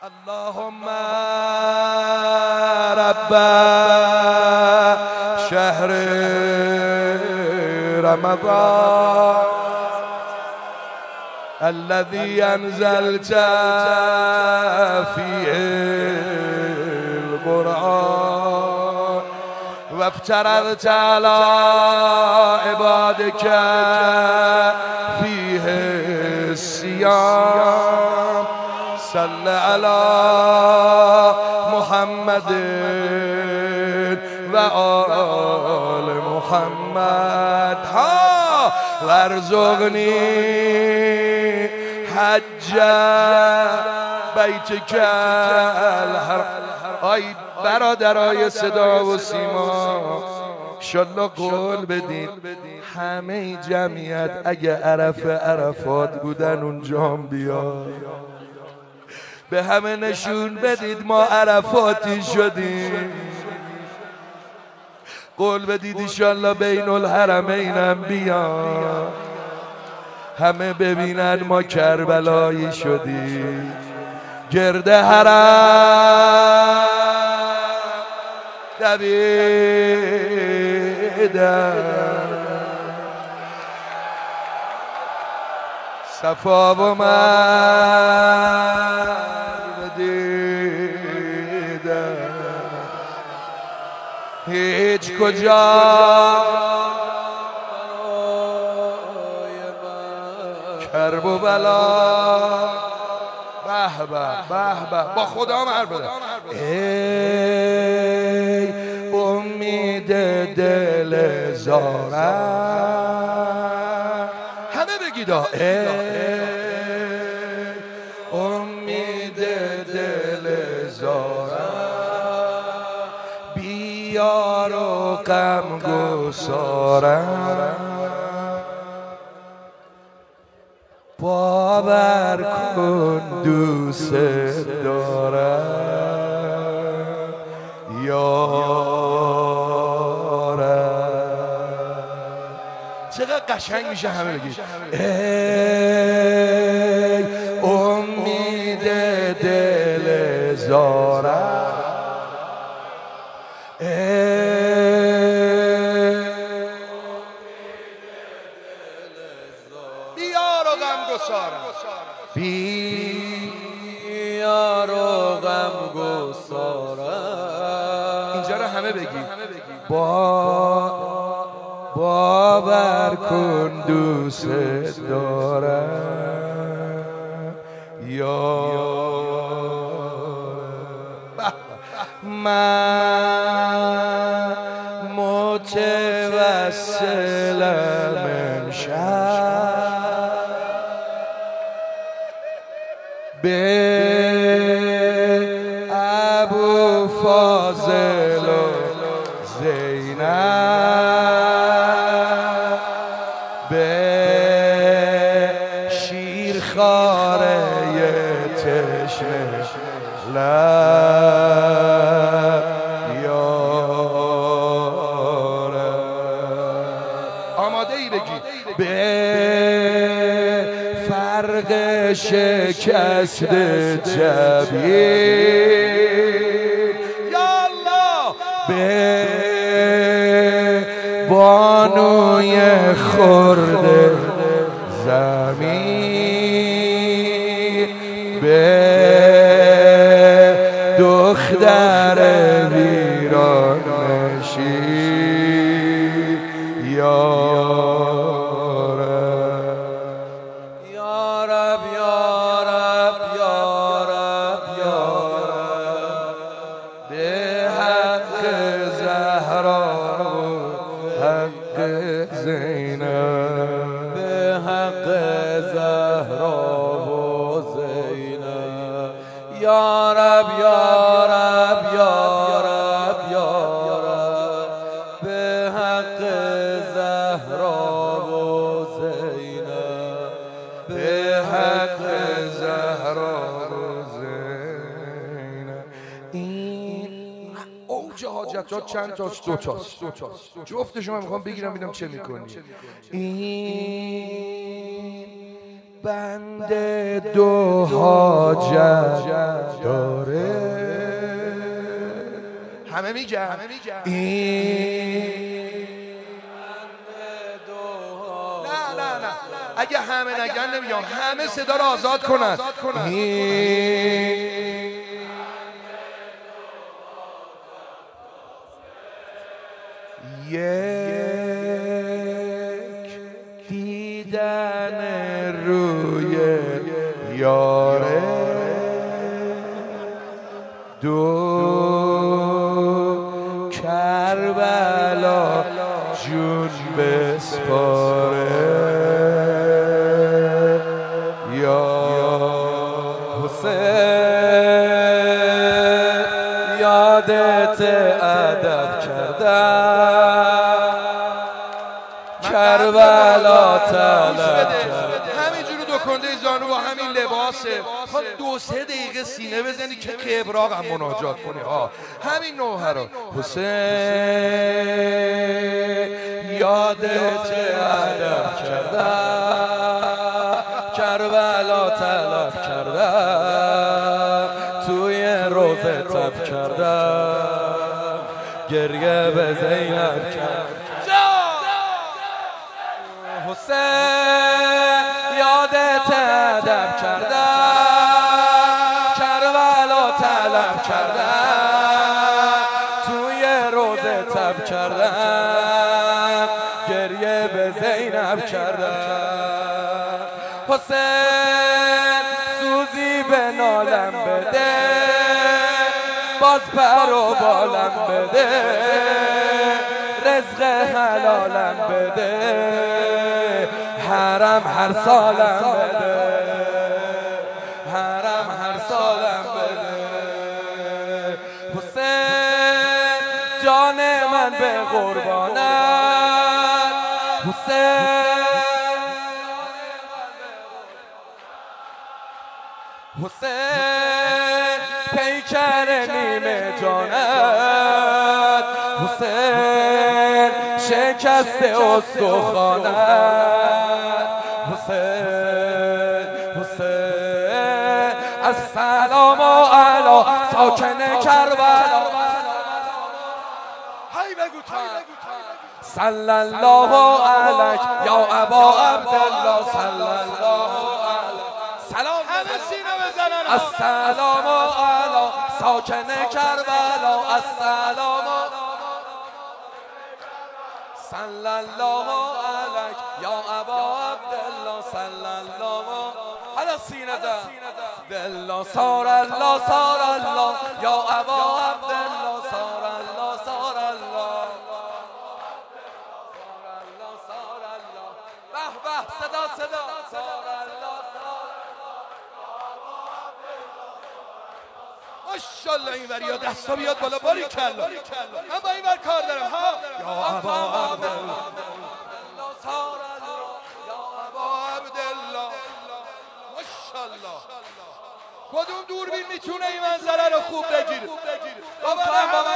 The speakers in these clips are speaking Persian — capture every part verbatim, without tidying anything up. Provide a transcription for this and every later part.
اللهم رب شهر رمضان الذي أنزلت فيه القرآن وافترضت على عبادك فيه الصيام صل على محمد وآل محمد ها وارزقني حج بیتک الحرام. آی برادرای صدا و سیما انشالله قول بدین همه جمعیت اگه عرف عرفات بودن اونجا هم بیاد، به همه نشون بدید ما عرفاتی شدیم. قول بدید انشالله بین الحرمین هم بیاد، همه ببینن ما کربلایی شدیم. گرد حرم دویدن صفا و مروه دیدن، هیچ کجا کرب و بلا. به به به به با خدا مر بده. ای امید دل زارم، همه بگید ای امید دل زارم، بیار و غم گسارم، باور کن دوست دارم یارم. چقدر قشنگ میشه همه بگید ای امید دل زارم، بیار و غم گسارم، بیار و غم گسارم. اینجا رو همه بگی با باور کن دوست دارم یا من متوسلم امشب به ابو فاضل و زینب، به شیرخواره تشنه لب یارم. آماده ای بگید به فرق شکست جبین یا الله، به بانوی خرد زمین، به دختر ویران نشین یارم یارب یارب یارب یارب، به حق زهرا و حق زینب، به حق زهرا و زینب. یارب یارب یارب یارب، به حق زهرا و زینب، به حق زهرا و زینب. این اوج حاجتات چند تاست؟ دو تاست. جفتشو من میخوام بگیرم ببینم چه میکنی. این بنده دو حاجت داره. همه میگن این نه نه نه اگه همه نگن نمیگم، همه صدا رو آزاد کنن. این یک دیدن روی یاره، دو کربلا جون بسپاره. یا حسین یادت ادب کردم، کربلا طلب. همینجوری دو کنده زانو با همین لباسه، خواهد دو سه دقیقه سینه بزنی که قبراق هم مناجات کنی ها. همین نوحه رو حسین یادت ادب کردم، کربلا طلب کردم، توی روزه تب کردم، گریه به زینب کردم. حسین یادت ادب کردم، کربلا طلب کردم، توی روزه تب کردم، گریه به زینب کردم. حسین سوزی به نالم بده، باز پر و بالم بده، رزق حلالم بده، حرم هر سالم بده، حرم هر سالم بده. حسین جان من به قربانت، حسین حسین پیکر نیمه جانت، حسین شکست استخوانت، حسین حسین السلام علی ساکن کربلا. هی بگو صلی الله علیک یا ابا عبدالله، صلی الله علیک. سلام همه سینه بزنن. السلام علی ساکن کربلا، السلام صلی الله علیک یا ابا عبدالله، صلی الله. حالا سینه زن دلا سار الله سار الله یا ابا عبدالله، سار الله سار الله سار الله. به به صدا صدا سار الله. ماشاءالله این وریا دستا بیاد بالا، باری کلا. من با این ور کار دارم ها. یا ابا عبدالله سار الله یا ابا عبدالله. ماشاءالله کدوم دوربین میتونه این منظره رو خوب بگیره؟ بابا با من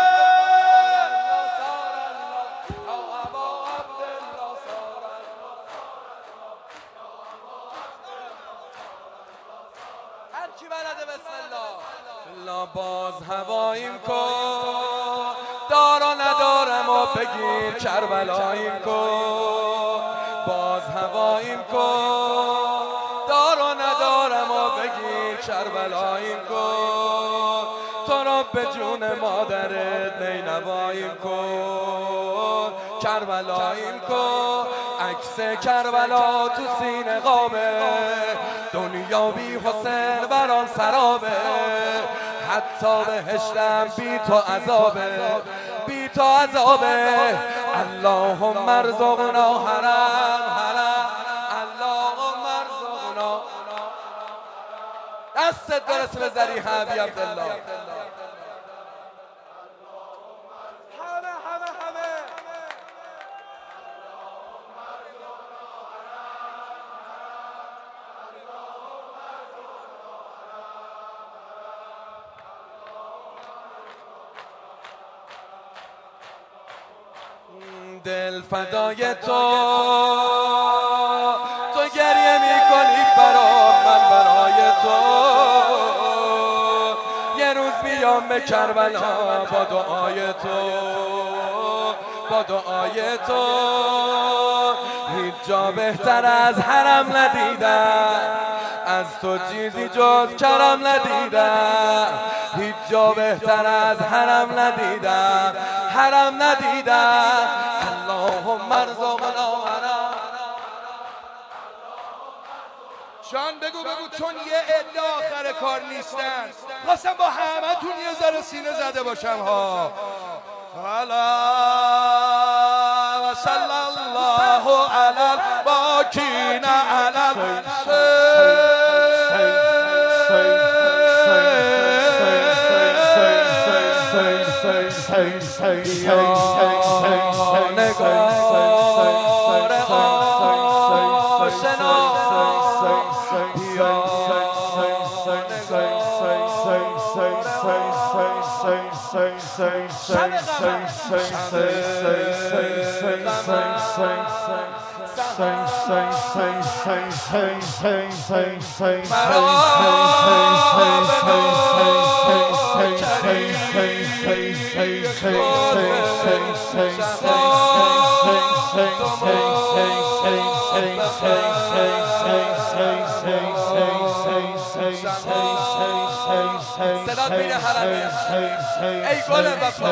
هر کی بلده بسم الله. لا باز هواییم کن، دار و ندارم و بگیر کربلاییم کن، باز هواییم کن، دار و ندارم و بگیر کربلاییم کن، تو را به جون مادرت نینواییم کن، کربلاییم کن. عکس کربلا تو سینه قابه، دنیا بی حسین بران سرابه، حتی بهشتم بی تو عذابه، بی تو عذابه. اللهم ارزقنا حرم حرم، اللهم ارزقنا. دستت برسه به ذریح ابی عبدالله. همه همه همه دل فدای تو، تو گریه میکنی تو یه روز بیام به کربلا با دعای تو با دعای تو هیچ جا بهتر از حرم ندیدم از تو چیزی جز کرم ندیدم هیچ جا بهتر از حرم ندیدم حرم ندیدم اللهم ارزقنا حرم جان بگو بگو چون یه عده آخر کار نیستن خواستم با همه تون یه ذره سینه زده باشم ها حالا و صلی الله علی الباکین علی صدات میره حرمیه ای گل وفا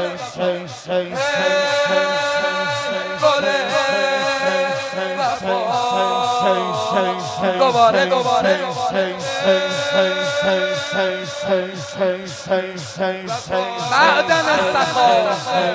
گل وفا دوباره دوباره معدن السخا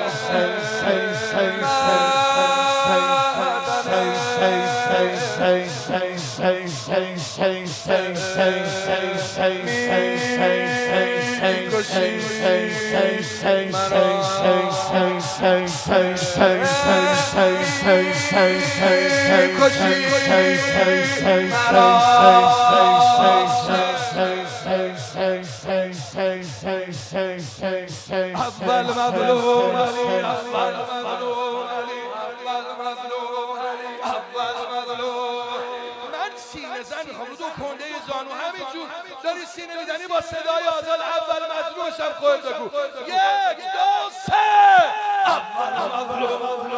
اول مظلوم علی اول مظلوم علی اول مظلوم علی اول مظلوم من سینه زن میخوام رو دو کنده زانو همینجور داری سینه میدنی با صدای آزاد اول مظلومش هم خود بگو یک دو سه اول مظلوم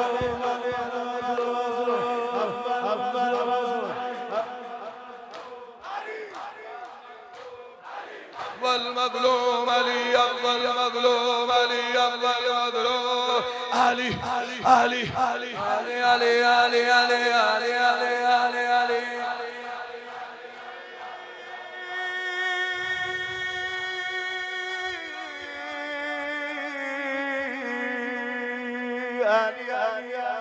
والمظلوم علي أفضل مظلوم علي أفضل مظلوم علي علي علي علي علي علي علي علي علي علي علي علي علي